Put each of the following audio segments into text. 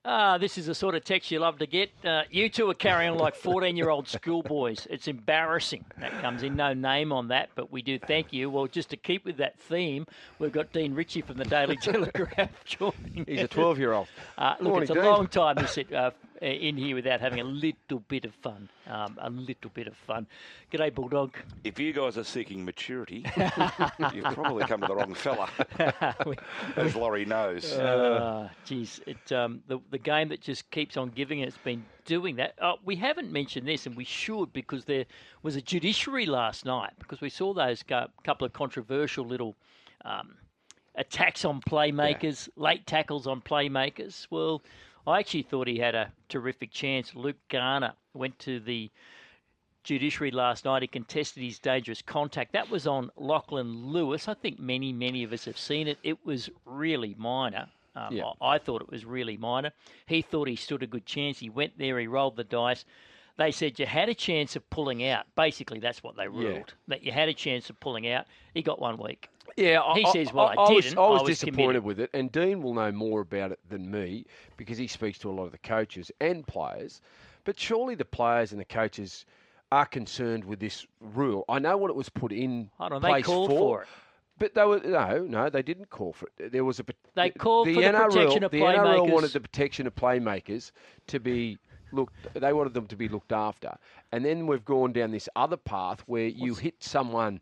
This is the sort of text you love to get. You two are carrying on like 14-year-old schoolboys. It's embarrassing. That comes in, no name on that, but we do thank you. Well, just to keep with that theme, we've got Dean Ritchie from the Daily Telegraph joining. He's a 12-year-old. Look, Morning, it's a Dean. long time to sit in here without having a little bit of fun. G'day, Bulldog. If you guys are seeking maturity, you've probably come to the wrong fella, as Laurie knows. Geez, the game that just keeps on giving, it's been doing that. We haven't mentioned this, and we should, because there was a judiciary last night, because we saw those couple of controversial little attacks on playmakers, late tackles on playmakers. Well, I actually thought he had a terrific chance. Luke Garner went to the judiciary last night. He contested his dangerous contact. That was on Lachlan Lewis. I think many of us have seen it. It was really minor. I thought it was really minor. He thought he stood a good chance. He went there, he rolled the dice. They said you had a chance of pulling out. Basically, that's what they ruled, that you had a chance of pulling out. He got 1 week. Yeah, he says, well, I didn't. I was disappointed committed. with it, and Dean will know more about it than me because he speaks to a lot of the coaches and players. But surely the players and the coaches are concerned with this rule. I know what it was put in place they called for it. But they were no, they didn't call for it. There was they called for the protection of playmakers. The NRL wanted the protection of playmakers to be they wanted them to be looked after, and then we've gone down this other path where you hit someone,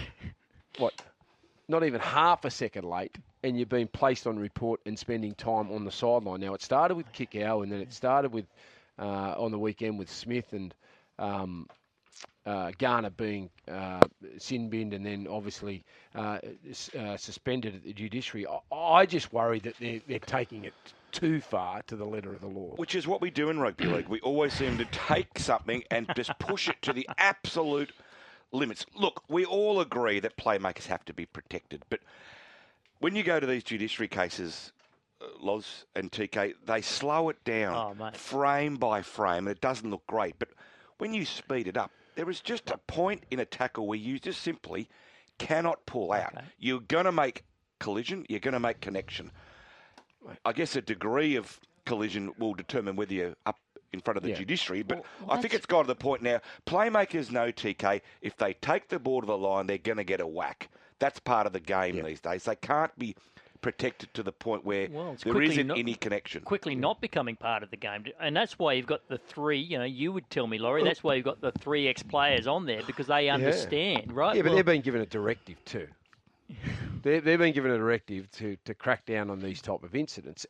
not even half a second late, and you've been placed on report and spending time on the sideline. Now, it started with Kikau, and then it started with on the weekend with Smith and Garner being sin-binned and then obviously suspended at the judiciary. I just worry that they're taking it too far to the letter of the law. Which is what we do in rugby league. We always seem to take something and just push it to the absolute limits. Look, we all agree that playmakers have to be protected, but when you go to these judiciary cases, Loz and TK, they slow it down frame by frame, and it doesn't look great. But when you speed it up, there is just a point in a tackle where you just simply cannot pull out. Okay. You're going to make collision, you're going to make connection. I guess a degree of collision will determine whether you're up in front of the judiciary, but I think it's got to the point now, playmakers know, TK, if they take the ball to the line, they're going to get a whack. That's part of the game these days. They can't be protected to the point where there isn't any connection. Quickly not becoming part of the game. And that's why you've got the three, you would tell me, Laurie, that's why you've got the 3 ex-players on there, because they understand, right? Yeah, but they've been given a directive too. They've been given a directive to crack down on these type of incidents.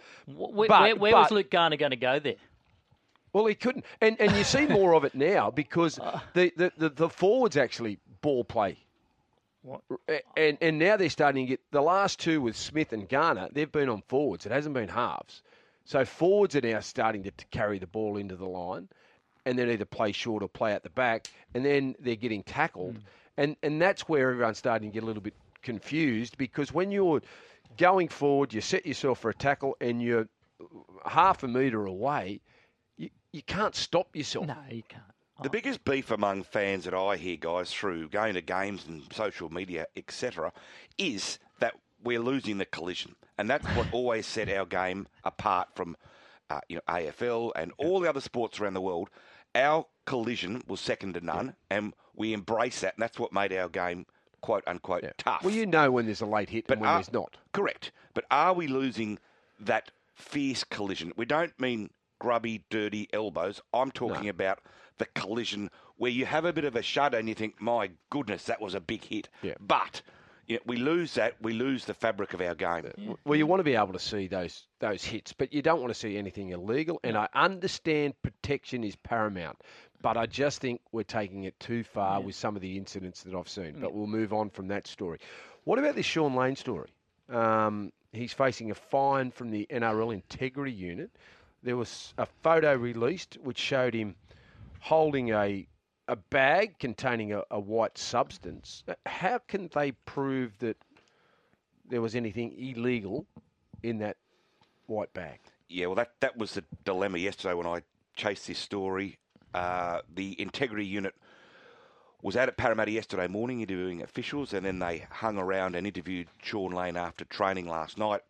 Where was Luke Garner going to go there? Well, he couldn't. And you see more of it now because the forwards actually ball play. What? And now they're starting to get the last 2 with Smith and Garner. They've been on forwards. It hasn't been halves. So forwards are now starting to carry the ball into the line, and then either play short or play at the back, and then they're getting tackled, and that's where everyone's starting to get a little bit confused because when you're going forward, you set yourself for a tackle, and you're half a metre away, you can't stop yourself. No, you can't. The biggest beef among fans that I hear, guys, through going to games and social media, etc., is that we're losing the collision. And that's what always set our game apart from AFL and all the other sports around the world. Our collision was second to none, and we embrace that, and that's what made our game, quote-unquote, tough. Well, you know when there's a late hit and when there's not. Correct. But are we losing that fierce collision? We don't mean grubby, dirty elbows. I'm talking about the collision where you have a bit of a shudder and you think, my goodness, that was a big hit. Yeah. But we lose that, we lose the fabric of our game. Yeah. Well, you want to be able to see those hits, but you don't want to see anything illegal. And I understand protection is paramount, but I just think we're taking it too far with some of the incidents that I've seen. But we'll move on from that story. What about this Sean Lane story? He's facing a fine from the NRL Integrity Unit. There was a photo released which showed him holding a bag containing a white substance. How can they prove that there was anything illegal in that white bag? Yeah, well, that was the dilemma yesterday when I chased this story. The Integrity Unit was out at Parramatta yesterday morning interviewing officials, and then they hung around and interviewed Sean Lane after training last night.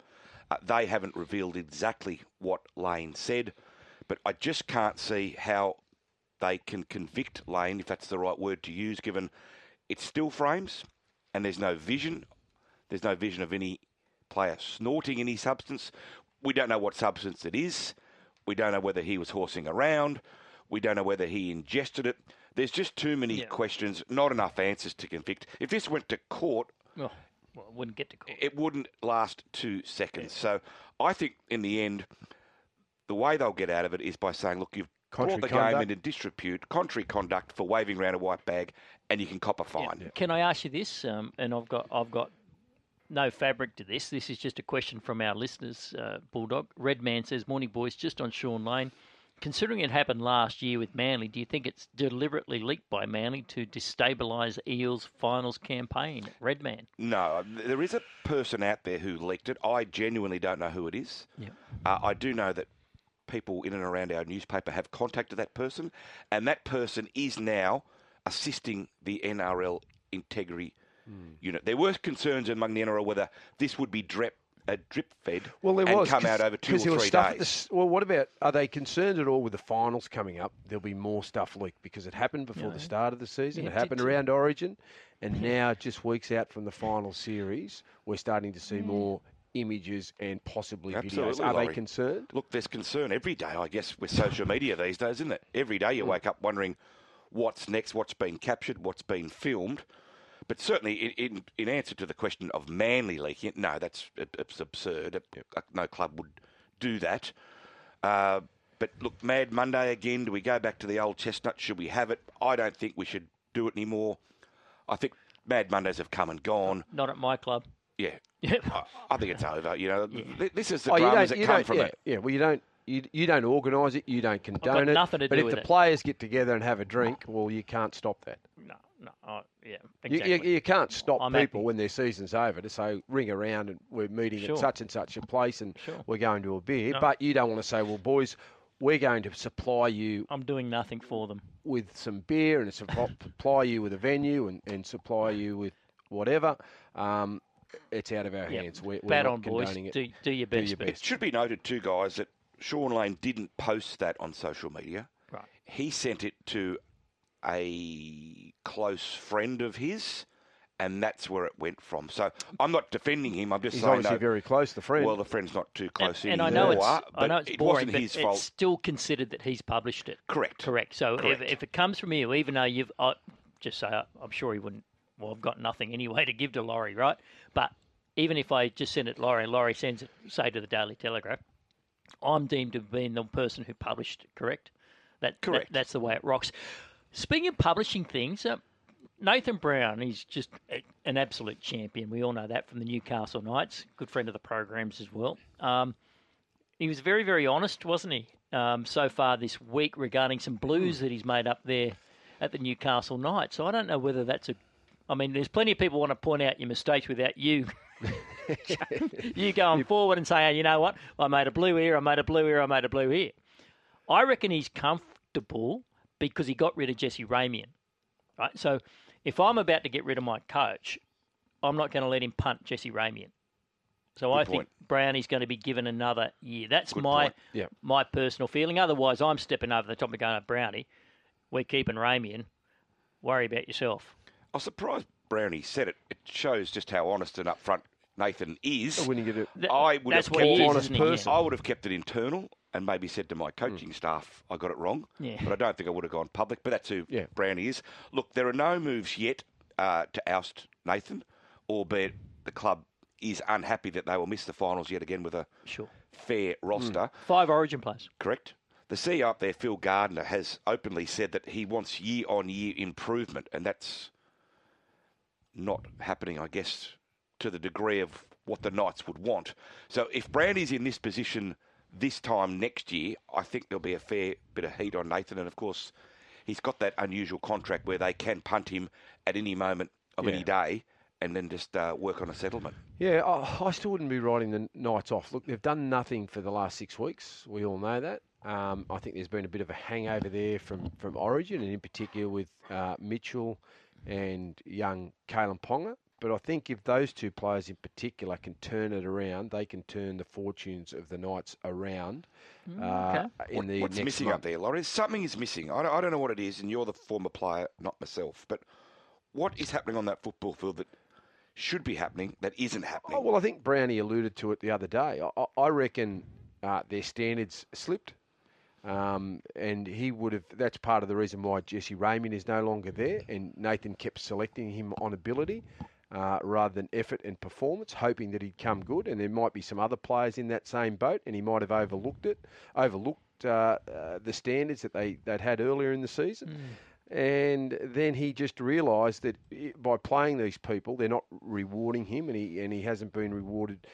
They haven't revealed exactly what Lane said, but I just can't see how they can convict Lane, if that's the right word to use, given it's still frames and there's no vision. There's no vision of any player snorting any substance. We don't know what substance it is. We don't know whether he was horsing around. We don't know whether he ingested it. There's just too many questions, not enough answers to convict. If this went to court, well, it wouldn't get to court. It wouldn't last 2 seconds. So I think in the end, the way they'll get out of it is by saying, look, you've brought the game into disrepute, contrary conduct for waving around a white bag, and you can cop a fine. Yeah. Can I ask you this? And I've got no fabric to this. This is just a question from our listeners, Bulldog. Redman says, morning, boys, just on Sean Lane. Considering it happened last year with Manly, do you think it's deliberately leaked by Manly to destabilise Eels' finals campaign? Redman. No, there is a person out there who leaked it. I genuinely don't know who it is. Yeah. I do know that people in and around our newspaper have contacted that person, and that person is now assisting the NRL integrity unit. There were concerns among the NRL whether this would be drip fed and come out over 2 or 3 days. What about, are they concerned at all with the finals coming up? There'll be more stuff leaked because it happened before the start of the season. It happened around Origin, and now just weeks out from the final series, we're starting to see more images and possibly videos. Are they concerned? Look, there's concern every day, I guess, with social media these days, isn't it? Every day you wake up wondering what's next, what's been captured, what's been filmed. But certainly, in answer to the question of Manly leaking it, no, it's absurd. No club would do that. But look, Mad Monday again. Do we go back to the old chestnut? Should we have it? I don't think we should do it anymore. I think Mad Mondays have come and gone. Not at my club. Yeah, I think it's over. You know, this is the dramas that come from it. Yeah, well, you don't organise it, you don't condone it. Nothing to do with but if the players get together and have a drink, well, you can't stop that. No, exactly. You can't stop people when their season's over to say, ring around and we're meeting at such and such a place and we're going to a beer. No. But you don't want to say, well, boys, we're going to supply you. I'm doing nothing for them. With some beer and supply you with a venue and supply you with whatever. It's out of our hands. We're Bat not on, boys. condoning it. Do your best. It should be noted too, guys, that Sean Lane didn't post that on social media. Right. He sent it to a close friend of his, and that's where it went from. So I'm not defending him. I'm just saying, obviously very close, the friend. Well, the friend's not too close and anymore. I know it's it boring, wasn't but his fault. It's still considered that he's published it. Correct. So if it comes from you, even though just say, I'm sure he wouldn't. Well, I've got nothing anyway to give to Laurie, right? But even if I just send it to Laurie, and Laurie sends it, say, to the Daily Telegraph, I'm deemed to have been the person who published it, correct? Correct. That's the way it rocks. Speaking of publishing things, Nathan Brown, he's just an absolute champion. We all know that from the Newcastle Knights. Good friend of the programs as well. He was very, very honest, wasn't he, so far this week regarding some blues that he's made up there at the Newcastle Knights. So I don't know whether that's I mean, there's plenty of people want to point out your mistakes without you going forward and saying, you know what, I made a blue here, I made a blue here, I made a blue here. I reckon he's comfortable because he got rid of Jesse Ramian, right? So if I'm about to get rid of my coach, I'm not going to let him punt Jesse Ramian. So I think Brownie's going to be given another year. That's my personal feeling. Otherwise, I'm stepping over the top and going, Brownie, we're keeping Ramian. Worry about yourself. I'm surprised Brownie said it. It shows just how honest and upfront Nathan is. When you get I would have kept honest person. I would have kept it internal and maybe said to my coaching staff, I got it wrong. Yeah. But I don't think I would have gone public. But that's who Brownie is. Look, there are no moves yet to oust Nathan, albeit the club is unhappy that they will miss the finals yet again with a fair roster. 5 Origin players. Correct. The CEO up there, Phil Gardner, has openly said that he wants year-on-year improvement, and that's not happening, I guess, to the degree of what the Knights would want. So if Brandy's in this position this time next year, I think there'll be a fair bit of heat on Nathan. And, of course, he's got that unusual contract where they can punt him at any moment of any day and then just work on a settlement. Yeah, I still wouldn't be writing the Knights off. Look, they've done nothing for the last 6 weeks. We all know that. I think there's been a bit of a hangover there from Origin, and in particular with Mitchell and young Kalen Ponga. But I think if those two players in particular can turn it around, they can turn the fortunes of the Knights around in the What's next missing month. up there, Laurie? Something is missing. I don't know what it is, and you're the former player, not myself. But what is happening on that football field that should be happening that isn't happening? Oh, well, I think Brownie alluded to it the other day. I reckon their standards slipped. And he would have. That's part of the reason why Jesse Ramian is no longer there, and Nathan kept selecting him on ability rather than effort and performance, hoping that he'd come good. And there might be some other players in that same boat, and he might have overlooked the standards that they'd had earlier in the season. And then he just realised that by playing these people, they're not rewarding him, and he hasn't been rewarded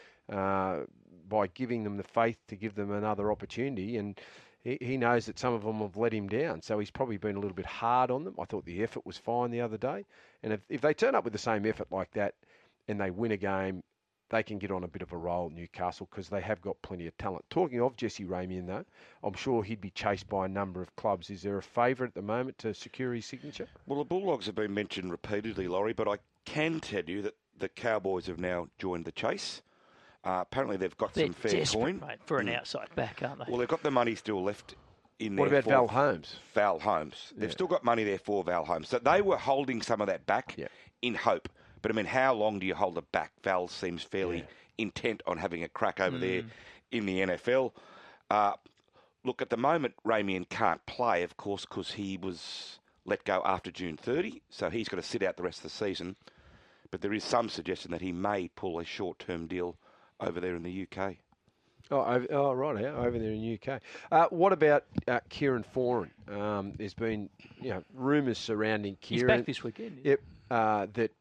by giving them the faith to give them another opportunity. And he knows that some of them have let him down, so he's probably been a little bit hard on them. I thought the effort was fine the other day. And if they turn up with the same effort like that and they win a game, they can get on a bit of a roll at Newcastle because they have got plenty of talent. Talking of Jesse Ramian, though, I'm sure he'd be chased by a number of clubs. Is there a favourite at the moment to secure his signature? Well, the Bulldogs have been mentioned repeatedly, Laurie, but I can tell you that the Cowboys have now joined the chase. Apparently, they've got some fair coin. Mate, for an outside back, aren't they? Well, they've got the money still left in there. What about Val Holmes? Val Holmes. They've still got money there for Val Holmes. So they were holding some of that back in hope. But, I mean, how long do you hold it back? Val seems fairly intent on having a crack over there in the NFL. Look, at the moment, Ramian can't play, of course, because he was let go after June 30. So he's got to sit out the rest of the season. But there is some suggestion that he may pull a short-term deal over there in the UK. Right, over there in the UK. What about Kieran Foran? There's been rumours surrounding Kieran. He's back this weekend. Yep. That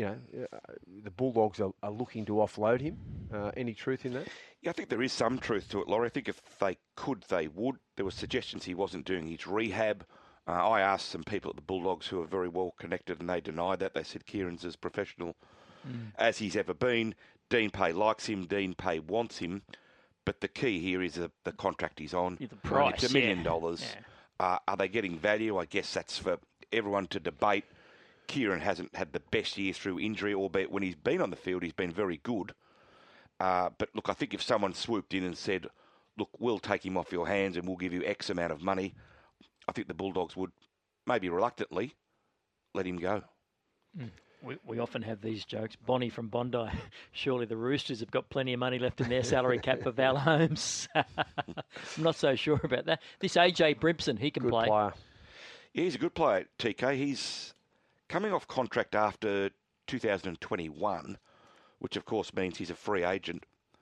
the Bulldogs are looking to offload him. Any truth in that? Yeah, I think there is some truth to it, Laurie. I think if they could, they would. There were suggestions he wasn't doing his rehab. I asked some people at the Bulldogs who are very well connected, and they denied that. They said Kieran's as professional as he's ever been. Dean Pay likes him. Dean Pay wants him. But the key here is the contract he's on. The price, it's $1 million. Yeah. Are they getting value? I guess that's for everyone to debate. Kieran hasn't had the best year through injury, albeit when he's been on the field, he's been very good. But look, I think if someone swooped in and said, look, we'll take him off your hands and we'll give you X amount of money, I think the Bulldogs would, maybe reluctantly, let him go. We often have these jokes. Bonnie from Bondi, surely the Roosters have got plenty of money left in their salary cap for Val Holmes. I'm not so sure about that. This AJ Brimson, he can Good play. Player. Yeah, he's a good player, TK. He's coming off contract after 2021, which of course means he's a free agent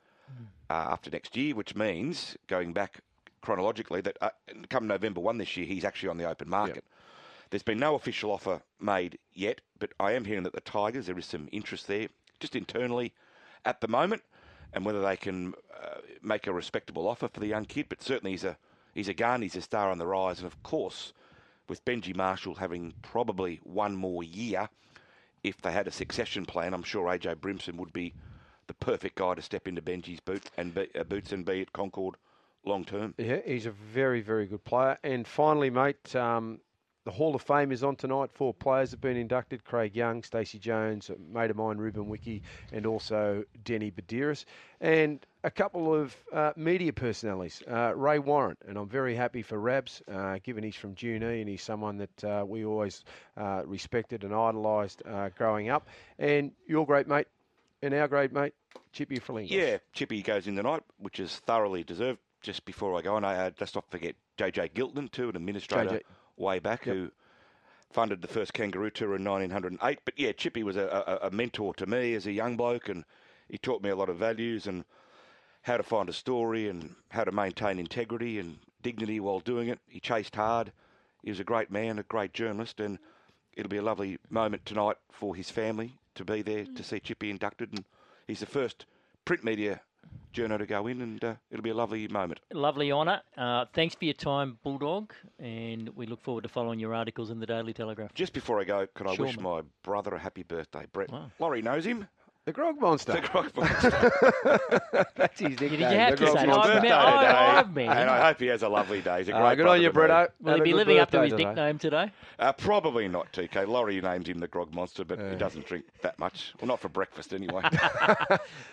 after next year, which means, going back chronologically, that come November 1 this year, he's actually on the open market. Yep. There's been no official offer made yet, but I am hearing that the Tigers, there is some interest there, just internally at the moment, and whether they can make a respectable offer for the young kid. But certainly he's a gun, he's a star on the rise, and of course, with Benji Marshall having probably one more year, if they had a succession plan, I'm sure AJ Brimson would be the perfect guy to step into Benji's boots and be at Concord long term. Yeah, he's a very, very good player. And finally, mate, the Hall of Fame is on tonight. 4 players have been inducted: Craig Young, Stacey Jones, a mate of mine, Ruben Wiki, and also Denny Badiris. And a couple of media personalities, Ray Warren, and I'm very happy for Rabs, given he's from Junee and he's someone that we always respected and idolised growing up. And your great mate and our great mate, Chippy Frilingos. Yeah, Chippy goes in tonight, which is thoroughly deserved. Just before I go on, let's not forget JJ Gilton, too, an administrator way back, who funded the first Kangaroo Tour in 1908. But yeah, Chippy was a mentor to me as a young bloke, and he taught me a lot of values and how to find a story and how to maintain integrity and dignity while doing it. He chased hard. He was a great man, a great journalist, and it'll be a lovely moment tonight for his family to be there to see Chippy inducted. And he's the first print media journo to go in, and it'll be a lovely moment. Lovely honour. Thanks for your time, Bulldog, and we look forward to following your articles in the Daily Telegraph. Just before I go, could I wish my brother a happy birthday, Brett? Wow. Laurie knows him. The Grog Monster. The Grog Monster. That's his nickname. Did you have the to Grog say Monster. Birthday I've today, met him. and I hope he has a lovely day. He's a great Good on you, brother to me. Bretto. Will Have he a be good living up to birthday his today. nickname today? Probably not, TK. Laurie named him the Grog Monster, but he doesn't drink that much. Well, not for breakfast anyway.